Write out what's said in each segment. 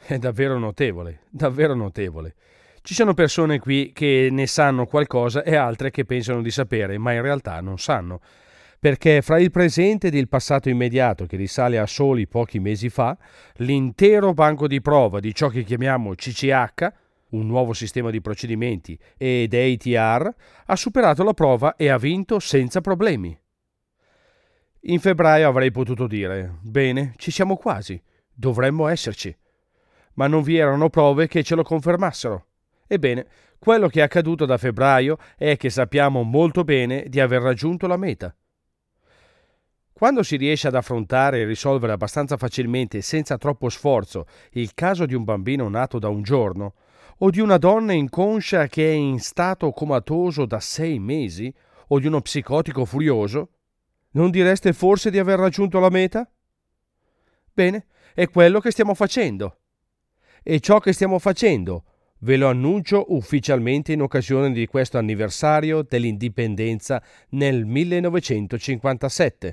È davvero notevole, davvero notevole. Ci sono persone qui che ne sanno qualcosa e altre che pensano di sapere, ma in realtà non sanno. Perché fra il presente ed il passato immediato, che risale a soli pochi mesi fa, l'intero banco di prova di ciò che chiamiamo CCH, un nuovo sistema di procedimenti, ed ATR, ha superato la prova e ha vinto senza problemi. In febbraio avrei potuto dire: bene, ci siamo quasi, dovremmo esserci. Ma non vi erano prove che ce lo confermassero. Ebbene, quello che è accaduto da febbraio è che sappiamo molto bene di aver raggiunto la meta. Quando si riesce ad affrontare e risolvere abbastanza facilmente e senza troppo sforzo il caso di un bambino nato da un giorno, o di una donna inconscia che è in stato comatoso da 6 mesi, o di uno psicotico furioso, non direste forse di aver raggiunto la meta? Bene, è quello che stiamo facendo. E ciò che stiamo facendo ve lo annuncio ufficialmente in occasione di questo anniversario dell'indipendenza nel 1957.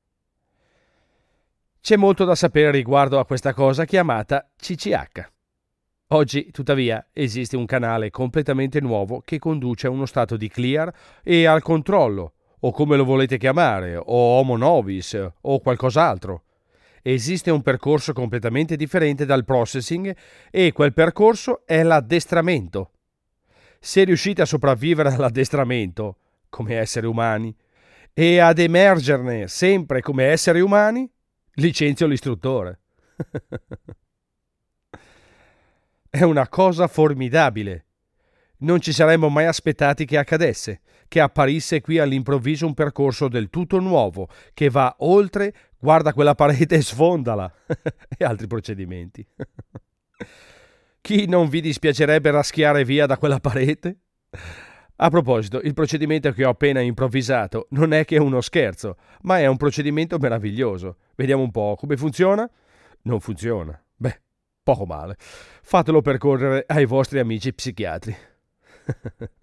C'è molto da sapere riguardo a questa cosa chiamata CCH. Oggi, tuttavia, esiste un canale completamente nuovo che conduce a uno stato di clear e al controllo, o come lo volete chiamare, o homo novis, o qualcos'altro. Esiste un percorso completamente differente dal processing e quel percorso è l'addestramento. Se riuscite a sopravvivere all'addestramento, come esseri umani, e ad emergerne sempre come esseri umani, licenzio l'istruttore. È una cosa formidabile. Non ci saremmo mai aspettati che accadesse, che apparisse qui all'improvviso un percorso del tutto nuovo, che va oltre, guarda quella parete e sfondala, e altri procedimenti. Chi non vi dispiacerebbe raschiare via da quella parete? A proposito, il procedimento che ho appena improvvisato non è che uno scherzo, ma è un procedimento meraviglioso. Vediamo un po' come funziona? Non funziona. Beh, poco male. Fatelo percorrere ai vostri amici psichiatri.